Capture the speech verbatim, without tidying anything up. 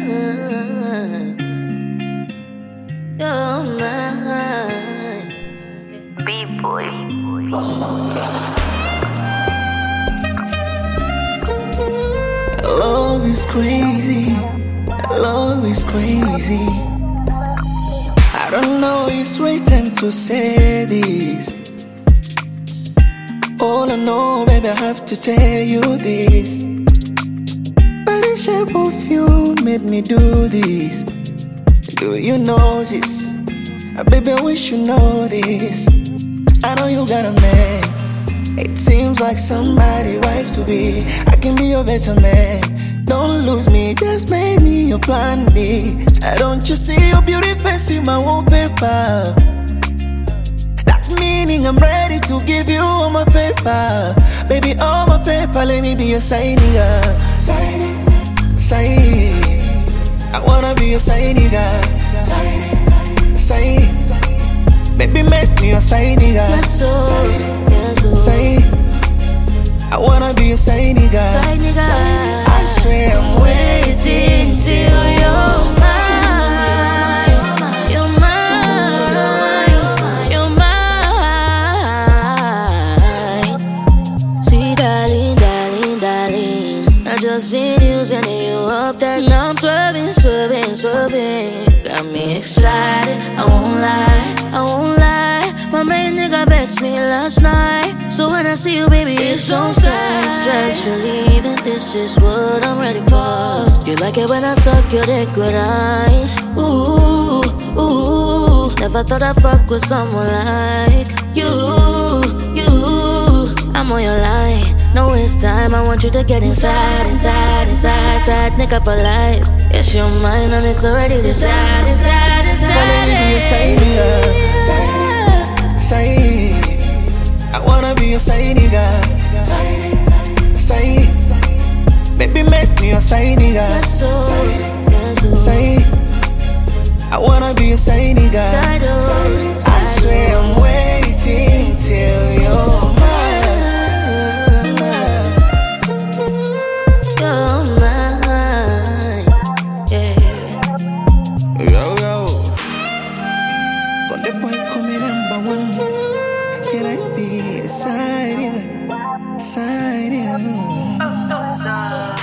You're mine. B-boy. Love is crazy. Love is crazy. I don't know it's right time to say this. All I know, baby, I have to tell you this. But the shape of you made me do this. Do you know this? Uh, baby, I wish you know this. I know you got a man. It seems like somebody wife to be. I can be your better man. Don't lose me, just make me your plan B. Uh, don't you see your beauty face in my wallpaper? That meaning I'm ready to give you all my paper. Baby, all my paper, let me be your side nigga. Side, side. I wanna be your side nigga. Side, side. Baby, make me your side nigga. Yes, so, yes, so. Side. I wanna be your side nigga. Side nigga. I swear I'm waiting till you're mine. You're mine. You're mine. See, darling, darling, darling, I just seen you sending you up that. Now I'm swerving, swerving, swerving. Got me excited, I won't lie, I won't lie. My main nigga vexed me last night. So when I see you, baby, it's on sight. Stretch your leaving, this is what I'm ready for. You like it when I suck your dick with eyes. Ooh, ooh. Never thought I'd fuck with someone like you, you. I'm on your line. No, it's time, I want you to get inside, inside, inside, inside, nigga for life. Yes, you're mine and it's already decided, decided, decided. Let me be your side nigga. Side, side. I wanna be your side nigga. Side, side. Baby, make me your side nigga. Yes, so, yes, so. Side. I wanna be your side nigga. Side, oh, I swear I'm waiting till you're mine. You're mine, yeah. Yo, yo. Got the boy coming number one. Can I be a side, yeah? Side, yeah.